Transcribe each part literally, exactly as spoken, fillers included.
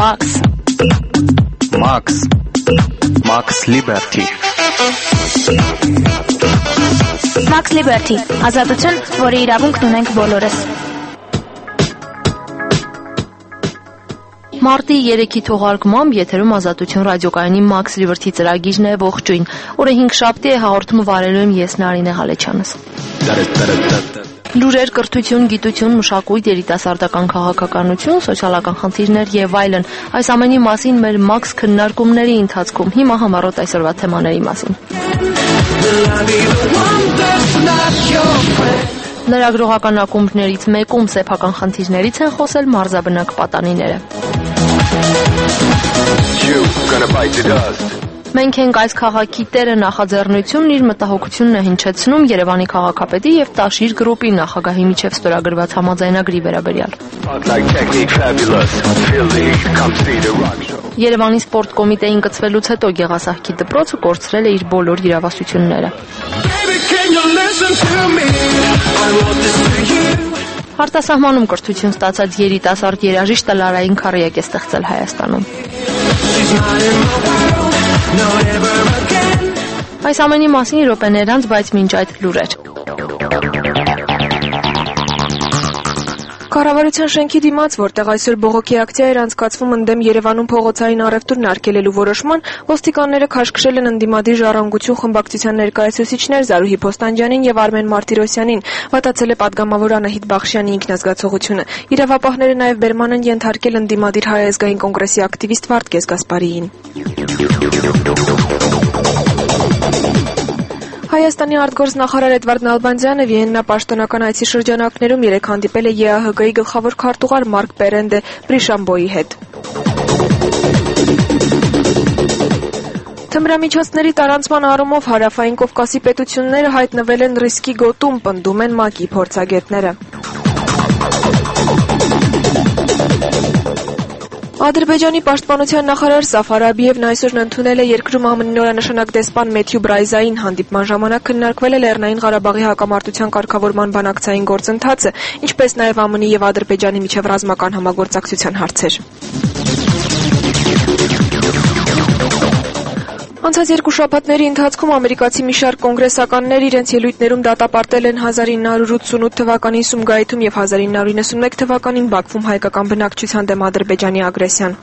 Max. Max. Max Liberty. Max Liberty. Ազատություն, որի իրավունքն ունենք բոլորս։ Մարտի երեքի թողարկմամբ եթերում Ազատություն ռադիոկայանի Max Liberty ծրագիրն է, ողջույն։ Օրը հինգշաբթի է, հաղորդումը վարելու եմ ես Նարինե Ղալեչյանս։ Լուրեր, կրթություն, գիտություն, մշակույթ, երիտասարդական քաղաքականություն, սոցիալական խնդիրներ եւ այլն։ Այս ամենի մասին մեր Max քննարկումների ընթացքում հիմա համառոտ այսօրվա թեմաների մասին։ Լրագրողական ակումբներից մեկում սեփական խնդիրներից են խոսել մարզաբնակ պատանիները։ Մենք ենք այս քաղաքի տերը նախաձեռնությունն իր մտահոգությունն է հնչեցնում Երևանի քաղաքապետի եւ Տաշիր գրուպի նախագահի միջև ստորագրված համաձայնագրի վերաբերյալ։ Երևանի սպորտ կոմիտեին կցվելուց հետո Գեղասահքի դպրոցը կորցրել է իր բոլոր իրավասությունները։ Արտասահմանում կրթություն ստացած երիտասարդ երաժիշտը Լարային քարյակ է ստեղծել Հայաստանում։ Այս ամենի մասին րոպեներ անց, բայց մինչ այդ լուրեր։ Կառավարության շենքի դիմաց, որտեղ այսօր բողոքի ակցիա էր անցկացվում ընդդեմ Երևանում փողոցային առևտուրն արգելելու որոշման, ոստիկանները քաշքշել են ընդդիմադիր ժառանգություն խմբակցության ներկայացուցիչներ Զարուհի Փոստանջյանին եւ Արմեն Մարտիրոսյանին, վատացել է падգամավոր Անահիտ Բախշյանի ինքնազգացողությունը։ Իրավապահները նաեւ բերման են ենթարկել ընդդիմադիր Հայ ազգային կոնգրեսի ակտիվիստ Վարդգես Գասպարիին։ Հայաստանի արտգործնախարար Էդվարդ Նալբանդյանը Վիեննա պաշտոնական այցի շրջանակներում երեկ հանդիպել է ԵԱՀԿ-ի գլխավոր քարտուղար Մարկ Պերենդե Պրիշամբոյի հետ։ Թմրամիջոցների տարանցման առումով հարավային Կովկասի պետությունները հայտնվել են ռիսկի գոտում, պնդում են ՄԱԿ-ի փորձագետները։ Ադրբեջանի պաշտպանության նախարար Զաֆար Աբիևն այսօր ընդունել է երկրում ԱՄՆ նորանշանակ դեսպան Մեթյու Բրայզային, հանդիպման ժամանակ քննարկվել է Լեռնային Ղարաբաղի հակամարտության կարգավորման բանակցային գործընթացը, ինչպես նաև ԱՄՆ-ի եւ Ադրբեջանի միջև ռազմական համագործակցության հարցեր։ Անցած երկու շաբաթների ընթացքում ամերիկացի մի շարք կոնգրեսականներ իրենց ելույթներում դատապարտել են հազար ինը հարյուր ութսունութ թվականին Սումգայիթում եւ հազար ինը հարյուր իննսունմեկ թվականին Բաքվում հայկական բնակչության դեմ Ադրբեջանի ագրեսիան։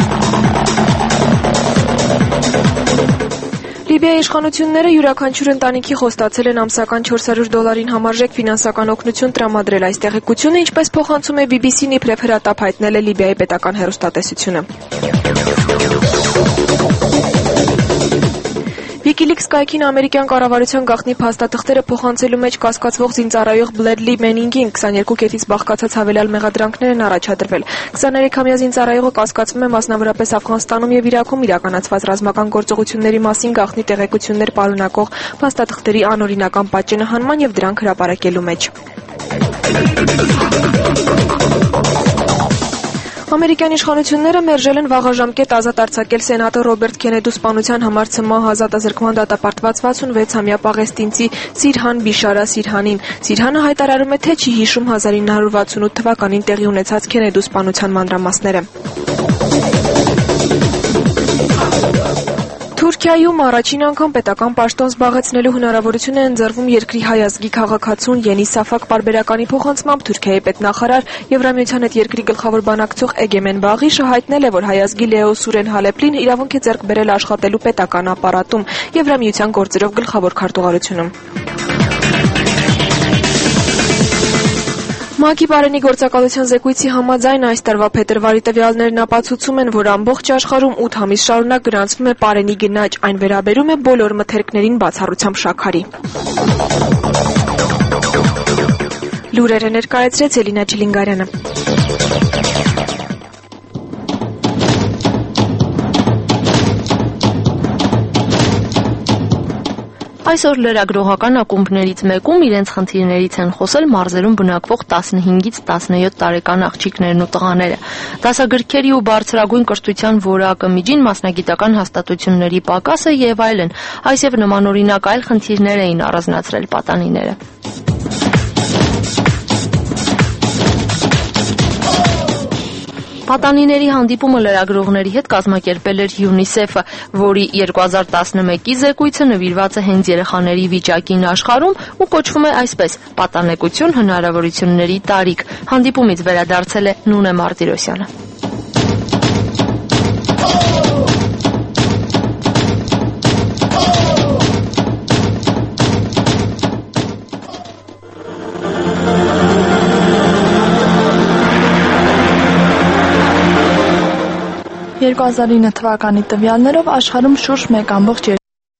Լիբիայի իշխանությունները յուրաքանչյուր ընտանիքի խոստացել են ամսական չորս հարյուր դոլարին համարժեք ֆինանսական օգնություն տրամադրել։ Այս տեղեկությունը, ինչպես փոխանցում է բի բի սին, իբրև հրատապ հայտնել է Լիբիայի պետական հեռուստատեսությունը։ Wikileaks կայքին ամերիկյան կառավարության գաղտնի փաստաթղթերը փոխանցելու մեջ կասկածվող զինծառայող Բլեդլի Մենինգին քսաներկու կետից բաղկացած հավելյալ մեղադրանքներ են առաջադրվել։ քսաներեքամյա զինծառայողը կասկածվում է մասնավորապես Աֆղանստանում եւ Իրաքում իրականացված ռազմական գործողությունների մասին գաղտնի տեղեկություններ պարունակող փաստաթղթերի անօրինական պատճենահանման եւ դրանք հրապարակելու մեջ։ Ամերիկյան իշխանությունները մերժել են վաղաժամկետ ազատ արձակել սենատոր Ռոբերտ Քենեդու սպանության համար ցմահ ազատազրկման դատապարտված վաթսունվեց-ամյա պաղեստինցի Սիրհան Բիշարա Սիրհանին։ Սիրհանը հայտարարում է, թե չի հիշում հազար ինը հարյուր վաթսունութ թվականին տեղի ունեցած Քենեդու սպանության մանրամասները։ Թուրքիայում առաջին անգամ պետական պաշտոն զբաղեցնելու հնարավորություն է ընձեռվում երկրի հայ ազգի քաղաքացուն Յենի Սաֆակ պարբերականի փոխանցմամբ Թուրքիայի պետնախարար Եվրամիության հետ երկրի գլխավոր բանակցող Էգեմեն Բաղիշը հայտնել է, որ հայ ազգի Լեո Սուրեն Հալեպլին իրավունք է ձեռք բերել աշխատելու պետական ապարատում Եվրամիության գործերով գլխավոր քարտուղարությունում։ ՄԱԿ-ի բարենի գործակալության զեկույցի համաձայն այս տարվա փետրվարի տվյալներն ապացուցում են, որ ամբողջ աշխարհում ութ ամիս շարունակ գրանցվում է բարենի գնաճ, այն վերաբերում է բոլոր մթերքներին բացառությամբ շաքարի։ Լուրերը ներկայացրեց Էլինա Չիլինգարյանը։ Այսօր լրագրողական ակումբներից մեկում իրենց խնդիրներից են խոսել մարզերում բնակվող տասնհինգից տասնյոթ տարեկան աղջիկներն ու տղաները։ Դասագրքերի ու բարձրագույն կրթության որակը, միջին մասնագիտական հաստատությունների պակասը եւ այլն, այս եւ նմանօրինակ այլ խնդիրներ էին առանձնացրել պատանիները։ Պատանիների հանդիպումը լրագրողների հետ կազմակերպել էր ՅՈՒՆԻՍԵՖ-ը, որի երկու հազար տասնմեկի զեկույցը նվիրված է հենց երեխաների վիճակին աշխարհում ու կոչվում է այսպես՝ «Պատանեկություն, հնարավորությունների տարիք»։ Հանդիպումից վերադարձել է Նունե Մարտիրոսյանը։ երկու հազար ինը թվականի տվյալներով աշխարհում շուրջ մեկ ամբողջ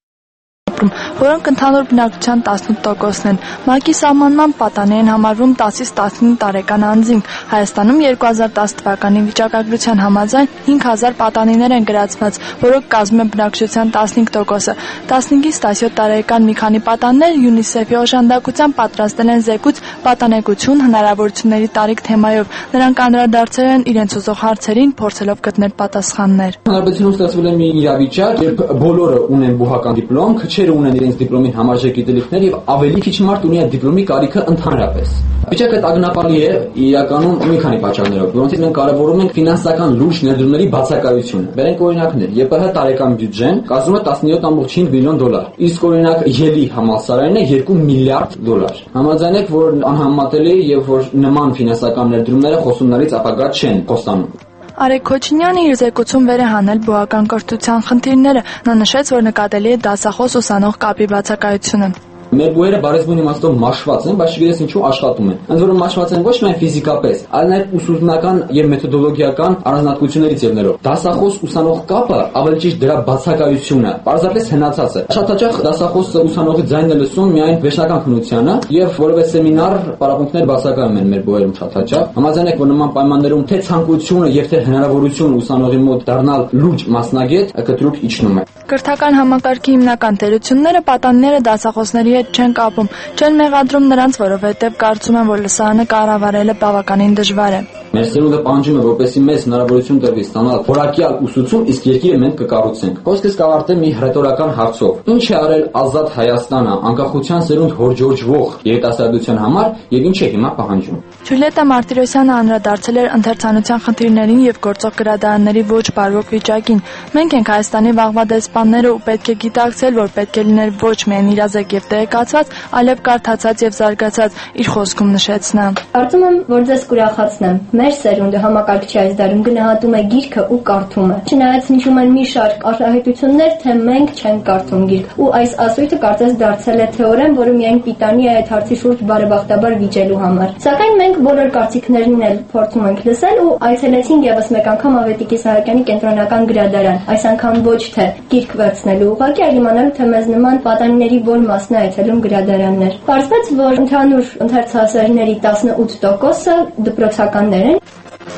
ապրում, որոնք ընդհանուր բնակչության տասնութ տոկոսն են։ ՄԱԿ-ի սահմանմամբ պատանի են համարվում տասից տասնինը տարեկան անձինք։ Հայաստանում երկու հազար տասը թվականի վիճակագրության համաձայն հինգ հազար պատանիներ են գրացված, որոնք կազմում են բնակչության տասնհինգ տոկոսը։ տասնհինգից տասյոթ տարեկան մի քանի պատանիներ ՅՈՒՆԻՍԵՖ-ի օժանդակությամբ պատրաստել են զեկույց «Պատանեկություն, հնարավորությունների տարիք» թեմայով։ Նրանք անդրադարձել են իրենց ուզող հարցերին, փորձելով գտնել պատասխաններ։ Հանրապետությունում ստեղծվել է մի իրավիճակ, երբ բոլորը ունեն բուհական դիպլոմ, քչերը ունեն իրենց դիպլոմին համարժեք գիտելիքներ եւ ավելի քիչ մարդ ունի այդ դիպլոմի կարիքը ընդհանրապես։ Վիճակը ակնապալի է իրականում մի քանի պատճառներով, որոնցից մենք կարևորում ենք ֆինանսական լուրջ ներդրումների բացակայությունը։ Բերենք օրինակներ, ԵՊՀ տարեկան բյուջեն կազմում է տասնյոթ կόμma հինգ միլիոն դոլար, իսկ օրինակ ԵԼԻ համալսարանը երկու միլիարդ դոլար։ Համաձայնեք, որ անհամատելի է եւ որ նման ֆինանսական ներդրումները խոսումներից ապագա չեն խոստանում։ Արեգ Քոչինյանը իր զեկույցում վեր է հանել բուհական կրթության խնդիրները։ Նա նշեց, որ նկատելի է դասախոս ուսանող կապի բացակայությունը։ Մեր բույրը բարեզբուն իմաստով մաշված են, բայց չգիտես ինչու աշխատում են։ Ընդ որում մաշված են ոչ միայն ֆիզիկապես, այլ նաև ուսումնական եւ մեթոդոլոգիական առանձնահատկություններից ելնելով։ Դասախոս ուսանող կապը, ավելի ճիշտ դրա բացակայությունը, պարզապես հնացած է։ Շատ հաճախ դասախոս ուսանողի ձայնն է լսում միայն վերջնական քննությանը եւ որևէ սեմինար, պարապմունքներ բացակայում են մեր բույրում շատ հաճախ։ Համաձայնեք, որ նման պայմաններում թե ցանկությունը եւ թե հնարավորությունը ուսանողի մոտ դառնալ լուրջ մասնագետ կտրուկ իջնում է։ Կրթական համակարգի հիմնական թերությունները պատանիները դասախոսների հետ չեն կապում, չեն մեղադրում նրանց, որովհետև կարծում են, որ լսարանը կառավարելը բավականին դժվար է։ Մեր սերունդը պահանջում է, որպեսզի մեզ հնարավորություն տրվի ստանալ որակյալ ուսուցում, իսկ երկիրը մենք կկառուցենք։ Խոսքս կավարտեմ մի հռետորական հարցով. ինչ է արել ազատ Հայաստանը անկախության սերունդ հորժորժվող երիտասարդության համար եւ ինչ է հիմա պահանջում։ Ջուլիետա Մարտիրոսյանը անդրադարձել էր ընթերցանության խնդիրներին եւ գործող գրադարանների ոչ բարվոք վիճակին։ Մենք ենք Հայաստանի վաղվա դեսպանները ու պետք է գիտակցել, որ պետք է լինել ոչ միայն իրազեկ եւ տեղեկացված, այլև կարդացած եւ զարգացած, իր խոսքում նշեց նա։ Կարծում եմ, որ ձեզ կուրախացնեմ։ Մեր սերունդը համակարգչի այս դարում գնահատում է գիրքը ու կարդում է։ Չնայած հնչում են մի շարք արտահայտություններ, թե մենք չենք կարդում գիրք, ու այս ասույթը կարծես դարձել է թեորեմ, որը միայն պիտանի է այդ հարցի շուրջ բարեբախտաբար վիճելու համար։ Սակայն մենք բոլոր կարծիքներն էլ փորձում ենք լսել ու այցելեցինք եւս մեկ անգամ Ավետիքի Սահակյանի կենտրոնական գրադարան, այս անգամ ոչ թե գիրք վերցնելու ուղղակի, այլ իմանալու, թե մեզ նման պատանիների որ մասն է այցելում գրադարաններ։ Պարզվեց, որ ընդհանուր ընթերցասերների տասնութ տոկոսը դպրոցականներ են։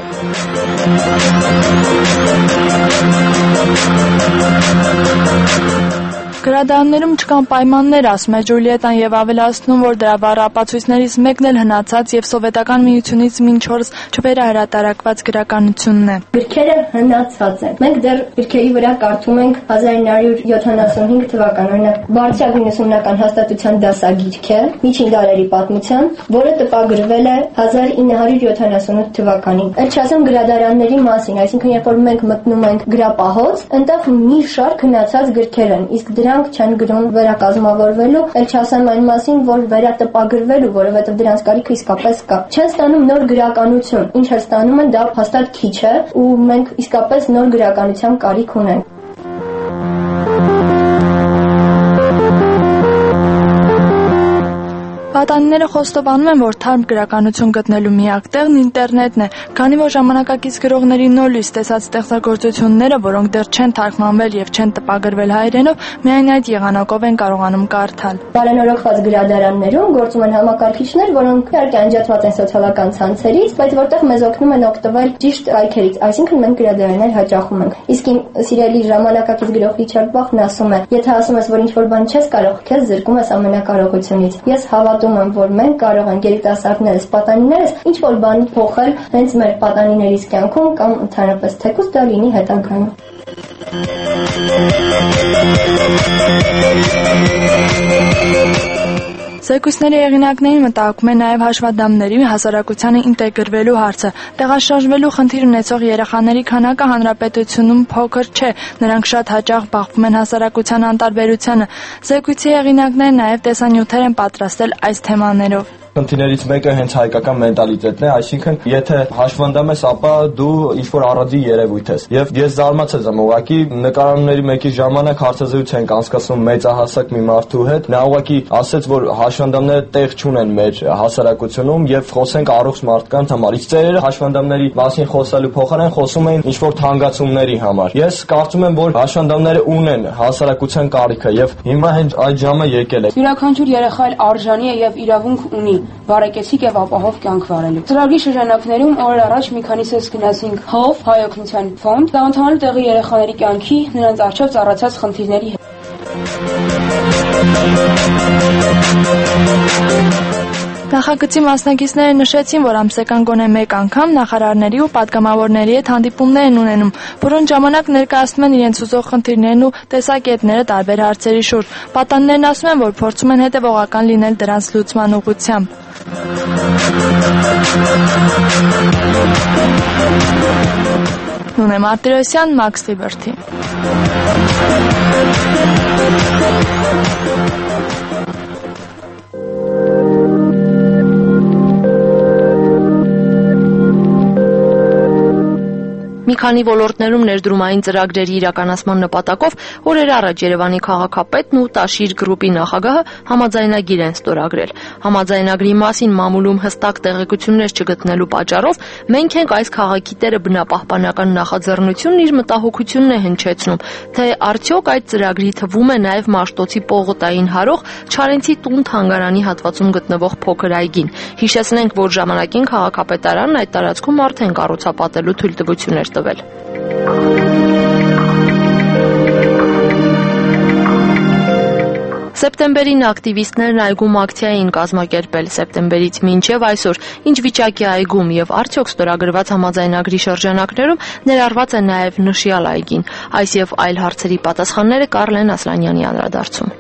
Գրադարաններում չկան պայմաններ, ասում է Ջուլիետան եւ ավելացնում, որ դրա վառ ապացույցներից մեկն էլ հնացած եւ սովետական միությունից մինչ օրս չվերահրատարակված գրականությունն է։ Գրքերը հնացած են։ Մենք դեռ գրքերի վրա կարդում ենք հազար ինը հարյուր յոթանասունհինգ թվական, օրինակ Բարձրագույն ուսումնական հաստատության դասագիրք է միջին դարերի պատմության, որը տպագրվել է հազար ինը հարյուր յոթանասունութ թվականին։ Էլ չասեմ գրադարանների մասին, այսինքն երբ որ մենք մտնում ենք գրապահոց, այնտեղ մի շարք հնացած գրքեր են, իսկ դրանք չեն գրում վերակազմավորվելու, էլ չասեմ այն մասին, որ վերատպագրվելու, որովհետև դրանց կարիքը իսկապես կա։ Չեն ստանում նոր գրականություն, ինչ էլ ստանում են, դա հաստատ քիչ է, ու մենք իսկապես նոր գրականության կարիք ունենք։ Պատանիները խոստովանում են, որ թարմ գրականություն գտնելու միակ տեղն ինտերնետն է, քանի որ ժամանակակից գրողների նորից տեսած ստեղծագործությունները, որոնք դեռ չեն թարգմանվել եւ չեն տպագրվել հայերենով, միայն այդ եղանակով են կարողանում կարդալ։ Բարենորոգված գրադարաններում գործում են համակարգիչներ, որոնք իհարկե անջատված են սոցիալական ցանցերից, բայց որտեղ մեզ օգնում են օգտվել ճիշտ կայքերից, այսինքն մենք գրադարաններ հաճախում ենք։ Իսկ իմ սիրելի ժամանակակից գրող Ռիչարդ Բախն ասում է. եթե ասում ես, որ ինչ-որ բան չես կարող, քեզ զրկում ես ամենակարողությունից։ Ես հավատում եմ, որ մենք կարող ենք երիտասարդներս, պատանիներս ինչ-որ բան փոխել հենց մեր պատանիներից կյանքում կամ ընդհանրապես թեկուզ դա լինի հետագայում։ Զեկույցների հեղինակներին մտահոգում է նաև հաշվանդամների հասարակությանը ինտեգրվելու հարցը։ Տեղաշարժվելու խնդիր ունեցող երեխաների քանակը հանրապետությունում փոքր չէ, նրանք շատ հաճախ բախվում են հասարակության անտարբերությանը։ Զեկույցի հեղինակներն նաև տեսանյութեր են պատրաստել այս թեմաներով։ Խնդիրներից մեկը հենց հայկական մենտալիտետն է, այսինքն եթե հաշվանդամ ես, ապա դու ինչ-որ առանձին երևույթ ես։ Եվ ես զարմացած եմ, ուղղակի նկարանների մեկի ժամանակ հարցազրույց ենք անցկացնում մեծահասակ մի մարդու հետ, նա ուղղակի ասաց, որ հաշվանդամները տեղ չունեն մեր հասարակությունում եւ խոսենք առողջ մարդկանց համար։ Իսկ ծերերը հաշվանդամների մասին խոսելու փոխարեն խոսում էին ինչ-որ թանկացումների համար։ Ես կարծում եմ, որ հաշվանդամները ունեն հասարակության կարիքը եւ հիմա հենց այդ ժամը եկել է։ Յուրաքանչյուր երեխա արժանի է եւ իրավունք ունի բարեկեցիկ եւ ապահով կյանք վարելու։ Ծրագրի շրջանակներում օրեր առաջ մի քանիսս գնացինք հով հայ օգնության ֆոնդ, ծանոթանալու տեղի երեխաների կյանքի, նրանց առջև ծառացած խնդիրների հետ։ Նախագծի մասնակիցները նշեցին, որ ամսական գոնե մեկ անգամ նախարարների ու պատգամավորների հետ հանդիպումներ են ունենում, որոնց ժամանակ ներկայացնում են իրենց ուզող խնդիրներն ու տեսակետները տարբեր հարցերի շուրջ։ Պատաններն ասում են, որ փորձում են հետևողական լինել դրանց լուծման ուղղությամբ։ Նունե Մարտիրոսյան, Max Liberty։ Մի քանի ոլորտներում ներդրումային ծրագրերի իրականացման նպատակով օրեր առաջ Երևանի քաղաքապետն ու Տաշիր գրուպի նախագահը համաձայնագիր են ստորագրել։ Համաձայնագրի մասին մամուլում հստակ տեղեկություններ չգտնելու պատճառով մենք ենք այս քաղաքի տերը բնապահպանական նախաձեռնությունն իր մտահոգությունն է հնչեցնում, թե արդյոք այդ ծրագրի թվում է նաև Մաշտոցի պողոտային հարող Չարենցի տուն թանգարանի հատվածում գտնվող փոքր այգին։ Հիշեցնենք, որ ժամանակին քաղաքապետարանն այդ տարածքում արդեն կառուցապատելու թույլտվություններ տվել։ Սեպտեմբերին ակտիվիստներն այգում ակցիա էին կազմակերպել սեպտեմբերից մինչև այսօր։ Ինչ վիճակի այգում եւ արդյոք ստորագրված համաձայնագրի շրջանակներում ներառված է նաև նշյալ այգին։ Այս եւ այլ հարցերի պատասխանները Կարլեն Ասլանյանի անդրադարձում։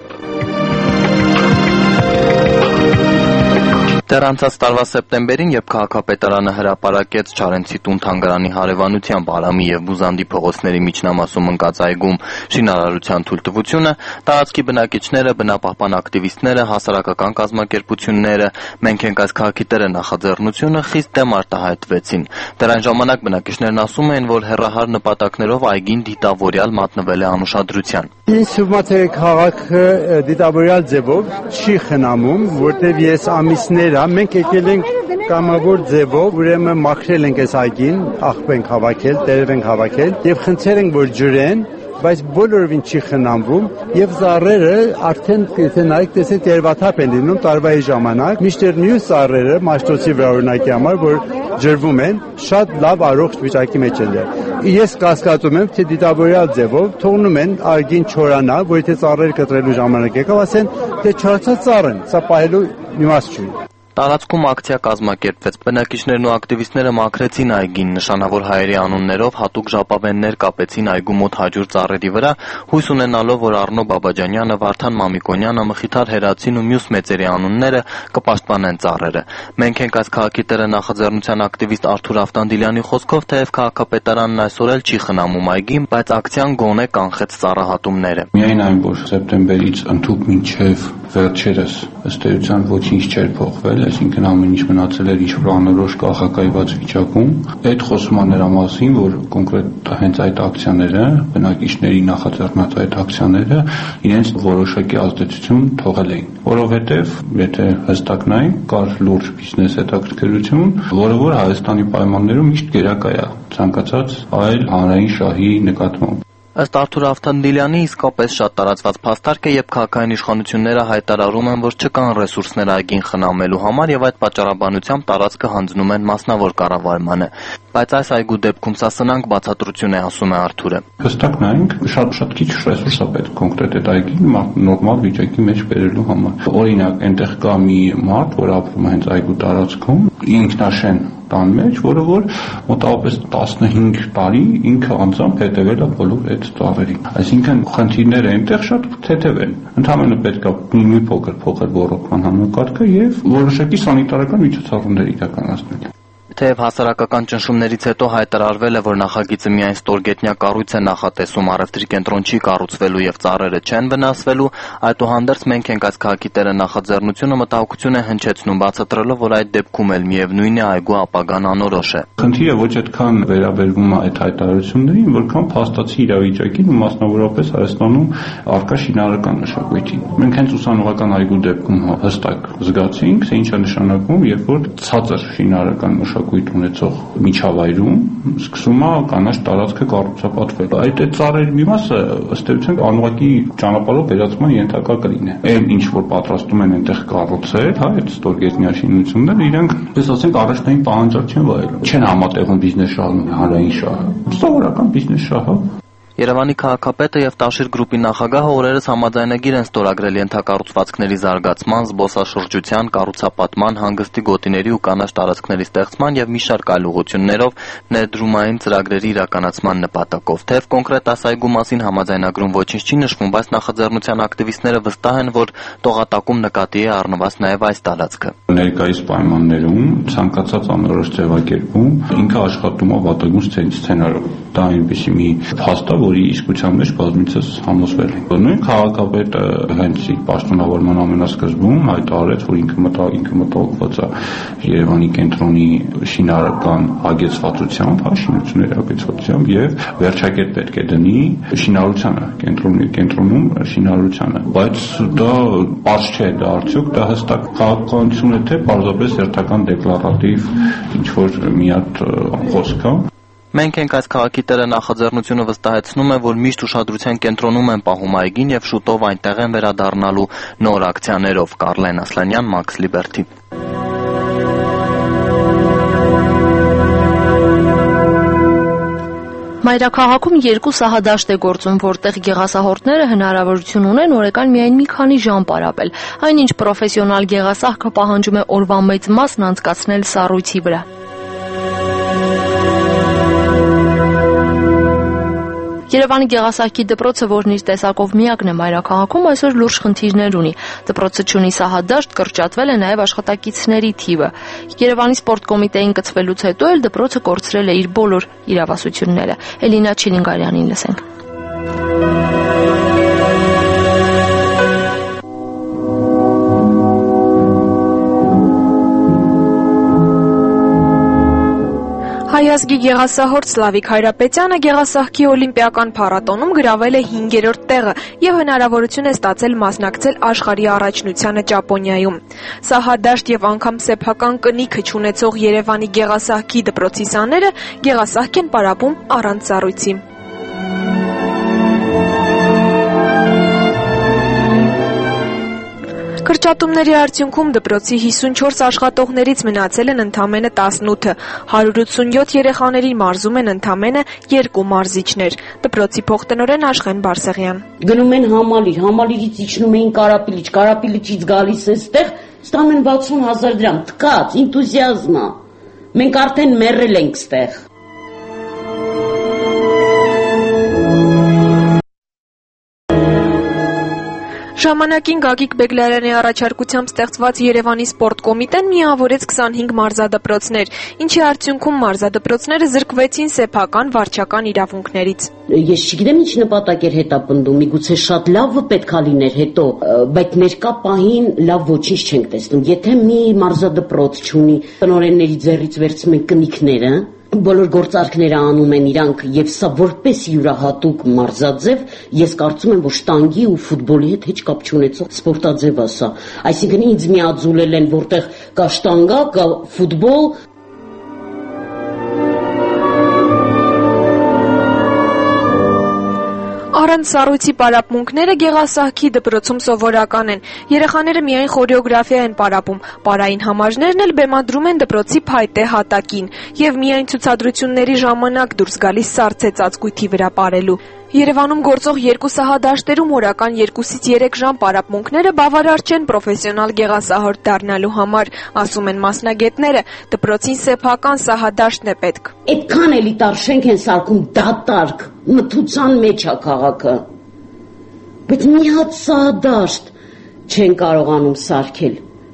Դեռ անցած տարվա սեպտեմբերին, երբ քաղաքապետարանը հրապարակեց Չարենցի տուն թանգարանի հարևանությամբ Արամի եւ Բուզանդի փողոցների միջնամասում ընկած այգում շինարարության թույլտվությունը, տարածքի բնակիչները, բնապահպան ակտիվիստները, հասարակական կազմակերպությունները, մենք ենք այս քաղաքի տերը նախաձեռնությունը խիստ դեմ արտահայտվեցին։ Դեռ այն ժամանակ բնակիչներն ասում էին, որ հեռահար նպատակներով այգին դիտավորյալ մատնվել է անուշադրության։ Ինձ թվում է քաղաքը դիտավորյալ ձևով չի խնամում, որտեղ ես ամիսներ մենք եկել ենք կամավոր ձևով, ուրեմն մաքրել ենք այս այգին, աղբ ենք հավաքել, տերև ենք հավաքել եւ խնդրել ենք, որ ջրեն, բայց բոլորովին չի խնամվում եւ ծառերը արդեն եթե նայեք տեսեք երվաթափ են լինում տարվայի ժամանակ, միշտեր մյուս ծառերը Մաշտոցի վրա օրինակի համար, որ ջրվում են, շատ լավ առողջ վիճակի մեջ են։ Ես կասկածում եմ, թե դիտավորյալ ձևով թողնում են այգին չորանա, որ եթե ծառերը կտրելու ժամանակ եկավ, ասեն, թե չարացած ծառ են, սա պահելու իմաստ չունի։ Տարածքում ակցիա կազմակերպվեց, բնակիչներն ու ակտիվիստները մաքրեցին այգին, նշանավոր հայերի անուններով հատուկ ժապավեններ կապեցին այգու մոտ հաջուր ծառերի վրա, հույս ունենալով, որ Առնո Բաբաջանյանը, Վարդան Մամիկոնյանը, Մխիթար Հերացին ու մյուս մեծերի անունները կպաշտպանեն ծառերը։ Մենք ենք այս քաղաքի տերը նախաձեռնության ակտիվիստ Արթուր Ավտանդիլյանի խոսքով, թեև քաղաքապետարանն այսօր էլ չի խնամում այգին, բայց ակցիան գոնե կանխեց ծառահատումները։ Միայն այն, որ սեպտեմբերից ընդհուպ մինչև վերջերս ըստ էության ոչինչ չէր փոխվել, այսինքն ամեն ինչ մնացել էր ինչ-որ անորոշ կանխակայված վիճակում։ Այդ խոսում է նրա մասին, որ կոնկրետ հենց այդ ակցիաները, բնակիչների նախաձեռնած այդ ակցիաները իրենց որոշակի ազդեցություն թողել էին, որովհետև եթե հստակ նայենք, կար լուրջ բիզնես հետաքրքրություն, որը որ Հայաստանի պայմաններում միշտ գերակա է ցանկացած այլ հանրային շահի նկատմամբ։ Ըստ Արթուր Ավտանդիլյանի իսկապես շատ տարածված փաստարկ է, երբ քաղաքային իշխանությունները հայտարարում են, որ չկան ռեսուրսներ այգին խնամելու համար եւ այդ պատճառաբանությամբ տարածքը հանձնում են մասնավոր կառավարմանը։ Բայց այս այգու դեպքում սա սնանկ բացատրություն է, ասում է Արթուրը։ Հստակ նայենք, շատ շատ քիչ ռեսուրս է պետք կոնկրետ այդ այգին նորմալ վիճակի մեջ բերելու համար։ Օրինակ, այնտեղ կա մի մարդ, որ ապրում է հենց այգու տարածքում, ինքնաշեն տան մեջ, որը որ մոտավորապես տասնհինգ տարի ինքը անձամբ հետևել է բոլոր այդ ծառերին։ Այսինքն խնդիրները այնտեղ շատ թեթև են։ Ընդհանրապես պետք է մի փոքր փոխել ոռոգման համակարգը եւ որոշակի սանիտարական միջոցառումներ իրականացնել։ Թեև հասարակական ճնշումներից հետո հայտարարվել է, որ նախագիծը միայն ստորգետնյա կառույց է նախատեսում, առևտրի կենտրոն չի կառուցվելու եւ ծառերը չեն վնասվելու, այդուհանդերձ մենք ենք այս քաղաքի տերը նախաձեռնությունը մտահոգություն է հնչեցնում, բացատրելով, որ այդ դեպքում էլ միևնույն է այգու ապագան անորոշ է։ Խնդիրը ոչ այդքան վերաբերվում է այդ հայտարարություններին, որքան փաստացի իրավիճակին ու մասնավորապես Հայաստանում առկա շինարարական մշակույթին։ Մենք հենց ուսանողական այգու դեպքում հստակ զգացինք, թե ինչ է նշանակում, երբ որ ցածր շինարարական մշակույթ ունեցող միջավայրում սկսում է կանաչ տարածքը կառուցապատվել։ Այդ այդ ծառերի մի մասը ըստ էության անուղղակի ճանապարհով վերացման ենթակա կլինի։ Այն ինչ որ պատրաստում են այնտեղ կառուցել, հա, այդ ստորգետնյա շինությունները, իրենք, ես ասենք, առաջնային պահանջարկ չեն վայելում։ Չեն համատեղում բիզնես շահն ու հանրային շահը։ Սովորական բիզնես շահը։ Երևանի քաղաքապետը եւ Տաշիր գրուպի նախագահը օրերս համաձայնագիր են ստորագրել ենթակառուցվածքների զարգացման, զբոսաշրջության, կառուցապատման, հանգստի գոտիների ու կանաչ տարածքների ստեղծման եւ մի շարք այլ ուղղություններով ներդրումային ծրագրերի իրականացման նպատակով։ Թեև կոնկրետ այս այգու մասին համաձայնագրում ոչինչ չի նշվում, բայց նախաձեռնության ակտիվիստները վստահ են, որ տողատակում նկատի է առնված նաեւ այս տարածքը։ Ներկայիս պայմաններում ցանկացած անորոշ ձևակերպում ինքը աշխատում է վատագույն սցենարով։ Դա այնպեսի մի փաստ է, որի իսկության մեջ բազմիցս համոզվել ենք։ Նույն քաղաքապետը հենց իր պաշտոնավորման ամենասկզբում հայտարարեց, որ ինքը մտա ինքը մտահոգված է Երևանի կենտրոնի շինարարական հագեցվածությամբ, հա, շինությունների հագեցվածությամբ եւ վերջակետ պետք է դնի շինարարությանը, կենտրոնի կենտրոնում շինարարությանը։ Բայց դա պարզ չէ, դա արդյոք դա հստակ քաղաքականություն է, թե պարզապես հերթական դեկլարատիվ ինչ որ մի հատ խոսք է։ Մենք ենք այս քաղաքի տերը նախաձեռնությունը վստահեցնում է, որ միշտ ուշադրության կենտրոնում են պահում այգին եւ շուտով այնտեղ են վերադառնալու նոր ակցիաներով։ Կարլեն Ասլանյան, Max Liberty։ Մայրաքաղաքում երկու սահադաշտ է գործում, որտեղ գեղասահորդները հնարավորություն ունեն օրական միայն մի քանի ժամ պարապել։ Այնինչ պրոֆեսիոնալ գեղասահքը պահանջում է օրվա մեծ մասն անցկացնել սառույցի վրա։ Երևանի գեղասահքի դպրոցը, որն իր տեսակով միակն է մայրաքաղաքում, այսօր լուրջ խնդիրներ ունի։ Դպրոցը չունի սահադաշտ, կրճատվել է նաև աշխատակիցների թիվը։ Երևանի սպորտ կոմիտեին կցվելուց հետո էլ դպրոցը կորցրել է իր բոլոր իրավասությունները։ Էլինա Չիլինգարյանին լսենք։ Հայազգի գեղասահորդ Սլավիկ Հայրապետյանը գեղասահքի օլիմպիական փառատոնում գրավել է հինգերորդ տեղը եւ հնարավորություն է ստացել մասնակցել աշխարհի առաջնությանը Ճապոնիայում։ Սահադաշտ եւ անգամ սեփական կնիքը չունեցող Երևանի գեղասահքի դպրոցի սաները գեղասահք են պարապում առանց սառույցի։ Կրճատումների արդյունքում դպրոցի հիսունչորս աշխատողներից մնացել են ընդամենը տասնութը, հարյուր ութսունյոթ երեխաների մարզում են ընդամենը երկու մարզիչներ։ Դպրոցի փոխտնօրեն Աշխեն Բարսեղյան։ Գնում են համալիր, համալիրից իջնում էին Կարապիլիչ, Կարապիլիչից գալիս էստեղ, ստանում են վաթսուն հազար դրամ, թքած, ինտուզիազմա։ Մենք արդեն մեռել ենք ստեղ։ Ժամանակին Գագիկ Բեգլարյանի առաջարկությամբ ստեղծված Երևանի սպորտ կոմիտեն միավորեց քսանհինգ մարզադպրոցներ, ինչի արդյունքում մարզադպրոցները զրկվեցին սեփական վարչական իրավունքներից։ Ես չգիտեմ ինչ նպատակ էր հետապնդում, միգուցե շատ լավը պետքա լիներ հետո, բայց ներկա պահին լավ ոչինչ չենք տեսնում։ Եթե մի մարզադպրոց չունի, տնօրենների ձեռից վերցնում են կնիքները, բոլոր գործարքները անում են իրանք եւ սա որպես յուրահատուկ մարզաձև, ես կարծում եմ, որ շտանգի ու ֆուտբոլի հետ հեչ կապ չունեցող սպորտաձև է սա։ Այսինքն ինձ միաձուլել են, որտեղ կա շտանգա, կա ֆուտբոլ, Առանց սառույցի պարապմունքները գեղասահքի դպրոցում սովորական են։ Երեխաները միայն խորեոգրաֆիա են պարապում, պարային համաժներն էլ բեմադրում են դպրոցի փայտե հատակին եւ միայն ցուցադրությունների ժամանակ դուրս գալիս սառցե ծածկույթի վրա պարելու։ Երևանում գործող երկու սահադաշտերում օրական երկուսից երեք ժամ պարապմունքները բավարար չեն պրոֆեսիոնալ գեղասահորդ դառնալու համար, ասում են մասնագետները, դպրոցին սեփական սահադաշտն է պետք։ Այդքան էլիտար շենք են սարքում դատարկ, մթության մեջ է քաղաքը։ Բայց մի հատ սահադաշտ չեն կարողանում սարքել։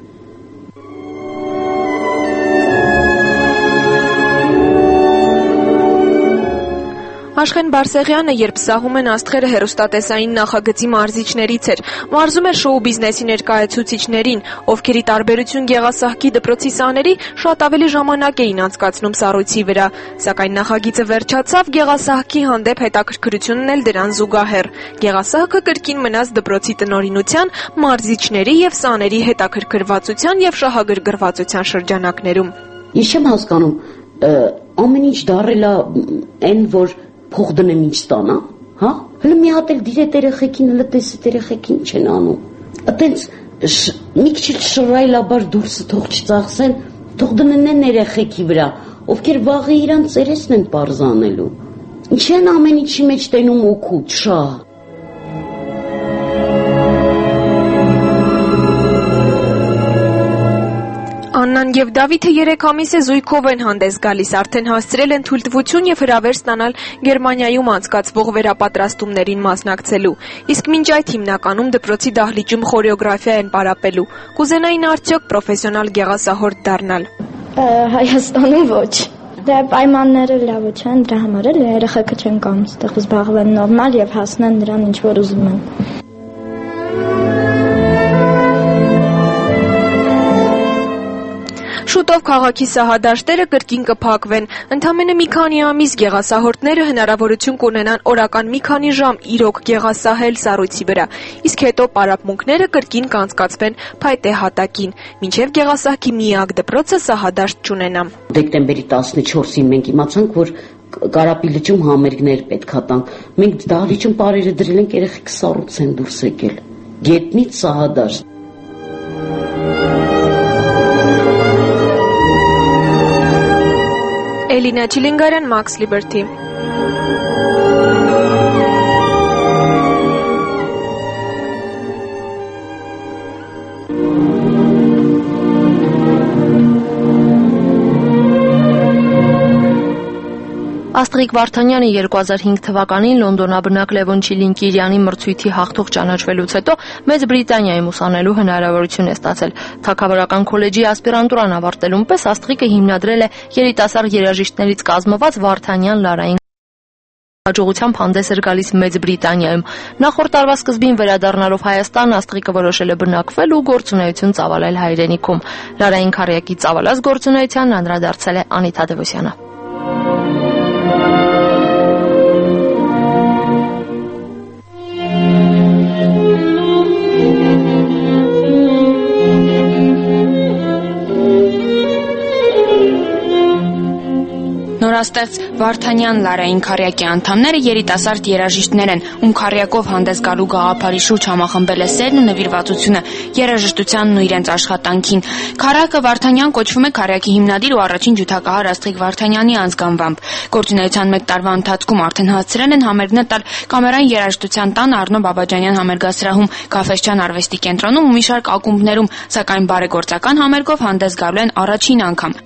Աշխեն Բարսեղյանը, երբ սահում են աստղերը հեռուստատեսային նախագծի մարզիչներից էր, մարզում էր շոու բիզնեսի ներկայացուցիչներին, ովքերի տարբերություն գեղասահքի դպրոցի սաների շատ ավելի ժամանակ էին անցկացնում սառույցի վրա, սակայն նախագիծը վերջացավ, գեղասահքի հանդեպ հետաքրքրությունն էլ դրան զուգահեռ։ Գեղասահքը կրկին մնաց դպրոցի տնօրինության, մարզիչների եւ սաների հետաքրքրվածության եւ շահագրգռվածության շրջանակներում։ Ես չեմ հասկանում, ամեն ինչ դառել է այն, որ փող դնեմ ինչ ստանա, հա? Հələ մի հատ էլ դիրետ երեխեքին, հələ տեսետ երեխեքին չեն անում։ Այտենց մի քիչ շռայլաբար դուրսը թող չծախսեն, թող դնեն երեխեքի վրա, ովքեր վաղը իրան ծերեսն են պարզանելու։ Ինչ են ամեն ինչի մեջ տենում օգուտ, շահ։ Աննան եւ Դավիթը երեք ամիս է զույգով են հանդես գալիս, արդեն հասցրել են թույլտվություն եւ հրավեր ստանալ Գերմանիայում անցկացվող վերապատրաստումներին մասնակցելու։ Իսկ մինչ այդ հիմնականում դպրոցի դահլիճում խորեոգրաֆիա են պարապելու։ Կուզենային արդյոք պրոֆեսիոնալ գեղասահորդ դառնալ։ Հայաստանում ոչ։ Դե պայմանները լավ չեն, դրա համար էլ երեխեքը չեն կամ ստեղ զբաղվեն նորմալ եւ հասնեն նրան ինչ որ ուզում են։ Շուտով քաղաքի սահադաշտերը կրկին կփակվեն։ Ընդամենը մի քանի ամիս գեղասահորդները հնարավորություն կունենան օրական մի քանի ժամ իրոք գեղասահել սառույցի վրա, իսկ հետո պարապմունքները կրկին կանցկացվեն փայտե հատակին, մինչև գեղասահքի միակ դպրոցը սահադաշտ չունենա։ Դեկտեմբերի տասնչորսին մենք իմացանք, որ Կարապի լճում համերգներ պետքա տանք։ Մենք դահլիճում պարերը դրել ենք, երեխեք սառույց են դուրս եկել։ Գետնից սահադաշտ։ Էլինա Չիլինգարյան, Max Liberty։ Աստղիկ Վարդանյանը երկու հազար հինգ թվականին լոնդոնաբնակ Լևոն Չիլինգիրյանի մրցույթի հաղթող ճանաչվելուց հետո Մեծ Բրիտանիայում ուսանելու հնարավորություն է ստացել։ Թագավորական քոլեջի ասպիրանտուրան ավարտելուն պես Աստղիկը հիմնադրել է երիտասարդ երաժիշտներից կազմված Վարդանյան լարային հաջողությամբ հանդես էր գալիս Մեծ Բրիտանիայում։ Նախորդ տարվա սկզբին վերադառնալով Հայաստան, Աստղիկը որոշել է բնակվել ու գործունեություն ծավալել հայրենիքում։ Լարային քառյակի ծավալած գործունեությանն անդրադարձել է Անիթա Դևոսյանը։ Նորաստեղծ Վարդանյան լարային քառյակի անդամները երիտասարդ երաժիշտներ են, ում քառյակով հանդես գալու գաղափարի շուրջ համախմբել է սերն ու նվիրվածությունը երաժշտությանն ու իրենց աշխատանքին։ Քառակը Վարդանյան կոչվում է քառյակի հիմնադիր ու առաջին ջութակահար Աստղիկ Վարդանյանի անձնանվամբ։ Գործունեության մեկ տարվա ընթացքում արդեն հասցրել են համերգներ տալ Կամերային երաժշտության տան Առնո Բաբաջանյան համերգասրահում, Գաֆէսճեան արվեստի կենտրոնում ու մի շարք ակումբներում, սակայն բարեգործական համերգով հանդես գալու են առաջին անգամ։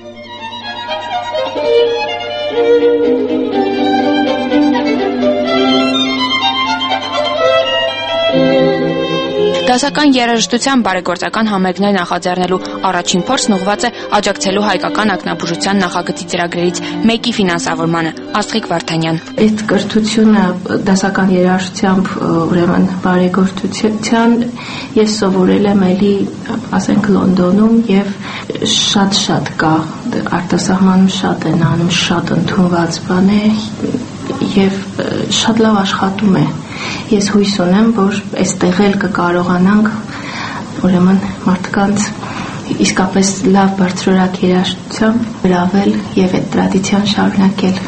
Դասական երաժշտության բարեգործական համերգներ նախաձեռնելու առաջին փորձն ուղղված է աջակցելու հայկական ակնաբուժության նախագծի ծրագրերից մեկի ֆինանսավորմանը։ Աստղիկ Վարդանյան։ Այդ կրթությունը դասական երաժշտությամբ ուրեմն բարեգործության ես սովորել եմ էլի, ասենք Լոնդոնում եւ շատ-շատ կա արտասահմանում շատ են անում, շատ ընդունված բան է եւ շատ լավ աշխատում է։ Ես հույս ունեմ, որ այստեղ էլ կկարողանանք ուրեմն մարդկանց իսկապես լավ բարձրորակ երաժշտությամբ գրավել եւ այդ տրադիցիան շարունակել։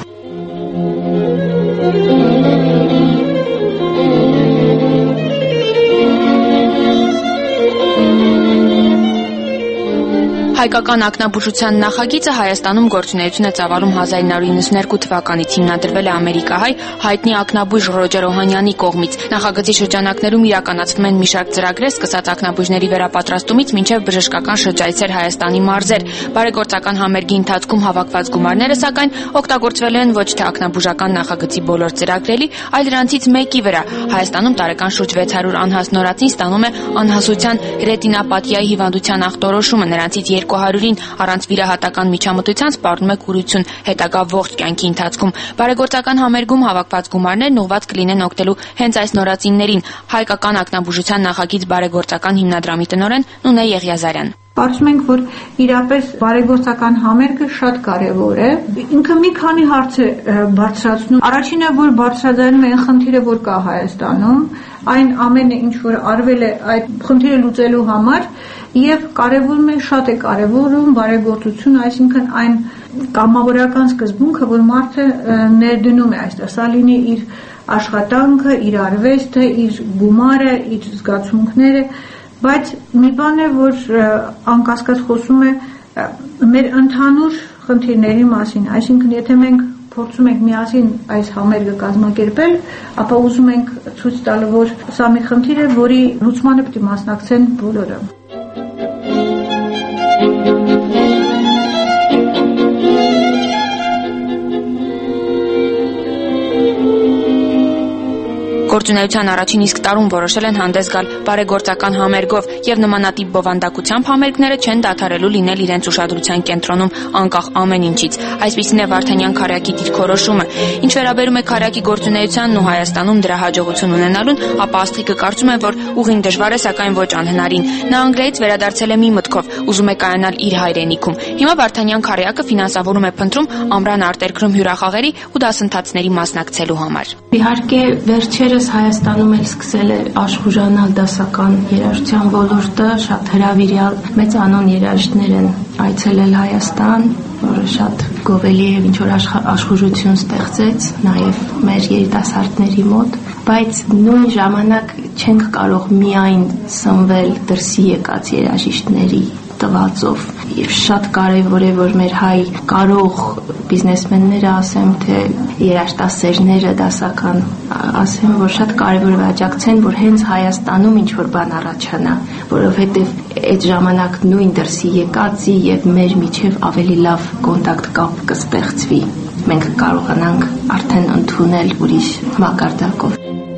Հայկական ակնաբուժության նախագիծը Հայաստանում գործունեություն է ծավալում հազար ինը հարյուր իննսունհերկու թվականից, հիմնադրվել է ամերիկահայ հայտնի ակնաբույժ Ռոջեր Օհանյանի կողմից։ Նախագծի շրջանակներում իրականացվում են մի շարք ծրագրեր, սկսած ակնաբույժների վերապատրաստումից մինչև բժշկական շրջայցեր Հայաստանի մարզեր։ Բարեգործական համերգի ընթացքում հավաքված գումարները, սակայն, օգտագործվել են ոչ թե ակնաբուժական նախագծի բոլոր ծրագրերի, այլ դրանցից մեկի վրա։ Հայաստանում տարեկան շուրջ վեց հարյուր անհաս նորածին ստանում է անհասության ռետինապաթիայի հիվանդության ախտորոշումը, նրանցից երկու հարյուրին առանց վիրահատական միջամտության սպառնում է կուրություն հետագա ողջ կյանքի ընթացքում։ Բարեգործական համերգում հավաքված գումարներն ուղղված կլինեն օգտելու հենց այս նորածիններին։ Հայկական ակնաբուժության նախագիծ բարեգործական հիմնադրամի տնօրեն Նունե Եղիազարյան։ Կարծում ենք, որ իրապես բարեգործական համերգը շատ կարևոր է։ Ինքը մի քանի հարց է բարձրացնում։ Առաջինը, որ բարձրացնում է այն խնդիրը, որ կա Հայաստանում, այն ամենը, ինչ որ արվել է այդ խնդիրը լուծելու համար, եւ կարևորում է, շատ է կարևորում բարեգործությունը, այսինքն այն կամավորական սկզբունքը, որ մարդը ներդնում է այստեղ, սա լինի իր աշխատանքը, իր արվեստը, իր գումարը, իր զգացմունքները, բայց մի բան է, որ անկասկած խոսում է մեր ընդհանուր խնդիրների մասին, այսինքն եթե մենք փորձում ենք միասին այս համերգը կազմակերպել, ապա ուզում ենք ցույց տալ, որ սա մի խնդիր է, որի լուծմանը պետք է մասնակցեն բոլորը։ Գործունեության առաջին իսկ տարում որոշել են հանդես գալ բարեգործական համերգով եւ նմանատիպ բովանդակությամբ համերգները չեն դադարելու լինել իրենց ուշադրության կենտրոնում անկախ ամեն ինչից։ Այսպիսին է Վարդանյան քարյակի դիրքորոշումը։ Ինչ վերաբերում է քարյակի գործունեությանն ու Հայաստանում դրա հաջողություն ունենալուն, ապա Աստղիկը կարծում է, որ ուղին դժվար է, սակայն ոչ անհնարին։ Նա Անգլիայից վերադարձել է մի մտքով, ուզում է կայանալ իր հայրենիքում։ Հիմա Վարդանյան քարյակը ֆինանսավորում է փնտրում ամռան արտերկրում հյուրախաղերի ու դասընթացների մասնակցելու համար։ Իհարկե, վերջերս Հայաստանում էլ սկսել է աշխուժանալ դասական երաժշտության ոլորտը, շատ հրավիրյալ մեծանուն երաժիշտներ են այցելել Հայաստան, որը շատ գովելի է, ինչ որ աշխուժություն ստեղծեց նաև մեր երիտասարդների մոտ, բայց նույն ժամանակ չենք կարող միայն սնվել դրսի եկած երաժիշտների տվածով եւ շատ կարեւոր է, որ մեր հայ կարող բիզնեսմենները, ասեմ, թե երաժշտասերները դասական, ասեմ, որ շատ կարեւոր է աջակցեն, որ հենց Հայաստանում ինչ որ բան առաջանա, որովհետեւ այդ ժամանակ նույն դրսի եկածի եւ մեր միջև ավելի լավ կոնտակտ կապ կստեղծվի։ Մենք կարողանանք արդեն ընդունել ուրիշ մակարդակով։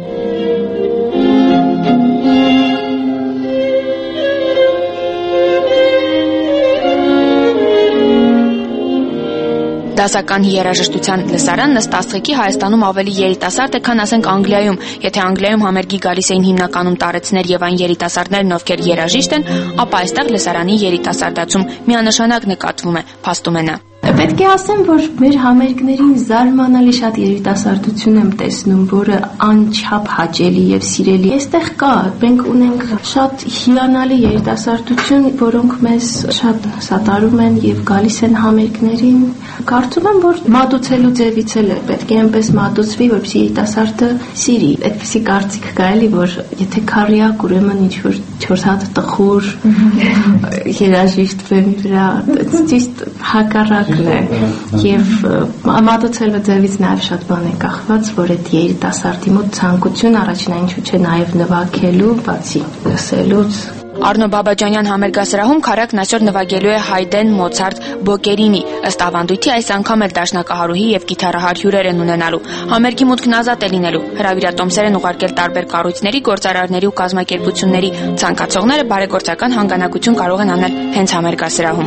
Դասական երաժշտության լսարանն ըստ Աստղիկի Հայաստանում ավելի երիտասարդ է, քան ասենք Անգլիայում։ Եթե Անգլիայում համերգի գալիս էին հիմնականում տարեցներ եւ այն երիտասարդներն, ովքեր երաժիշտ են, ապա այստեղ լսարանի երիտասարդացում միանշանակ նկատվում է, փաստում է նա։ Պետք է ասեմ, որ մեր համերգներին զարմանալի շատ երիտասարդություն եմ տեսնում, որը անչափ հաճելի եւ սիրելի է։ Այստեղ կա, մենք ունենք շատ հիանալի երիտասարդություն, որոնք մեզ շատ սատարում են եւ գալիս են համերգներին։ Կարծում եմ, որ մատուցելու ձևից էլ է, պետք է այնպես մատուցվի, որպեսզի երիտասարդը սիրի։ Այդպեսի կարծիք կա էլի, որ եթե քարյակ, ուրեմն ինչ որ չորս հատ տխուր երաժիշտ բեմի վրա, ճիշտ հակառակն է։ Եվ մատուցելու ձևից նաև շատ բան է կախված, որ այդ երիտասարդի մոտ ցանկություն առաջինային ինչու՞ չէ նաև նվագելու, բացի լսելուց։ Արնո Բաբաջանյան համերգասրահում քարյակն այսօր նվագելու է Հայդեն, Մոցարտ, Բոկերինի։ Ըստ ավանդույթի այս անգամ էլ դաշնակահարուհի եւ գիտարահար հյուրեր են ունենալու։ Համերգի մուտքն ազատ է լինելու։ Հրավիրատոմսեր են ուղարկել տարբեր կառույցների, գործարարների ու կազմակերպությունների։ Ցանկացողները բարեգործական հանգանակություն կարող են անել հենց համերգասրահում։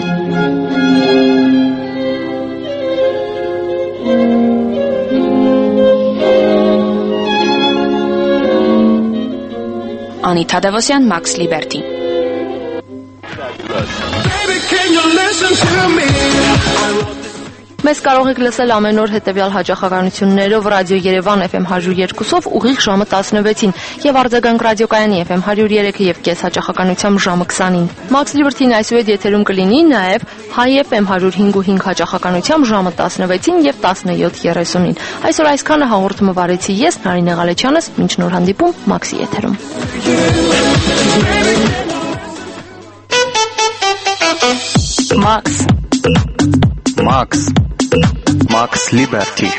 Անիթա Դևոսյան, Մաքս Լիբերթի։ Մեզ կարող եք լսել ամեն օր հետևյալ հաճախականություններով Ռադիո Երևան Էֆ Էմ հարյուր երկուսով ուղիղ ժամը տասնվեցին եւ Արձագանք ռադիոկայանի Էֆ Էմ հարյուր երեքը եւ կես հաճախականությամբ ժամը քսանին։ Մաքս Լիբերթին այսուհետ եթերում կլինի նաեւ Հայ Էֆ Էմ հարյուր հինգ ու հինգ հաճախականությամբ ժամը տասնվեցին եւ տասնյոթ երեսունին։ Այսօր այսքանը հաղորդումը վարեցի ես Նարինե Ղալեչյանս, մինչ նոր հանդիպում Մաքսի եթերում։ Max Max Max Liberty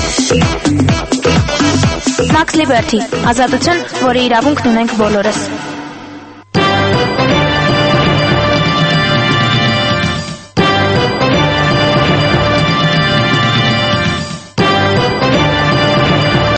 Max Liberty ազատություն, որի իրավունքն ունենք բոլորս։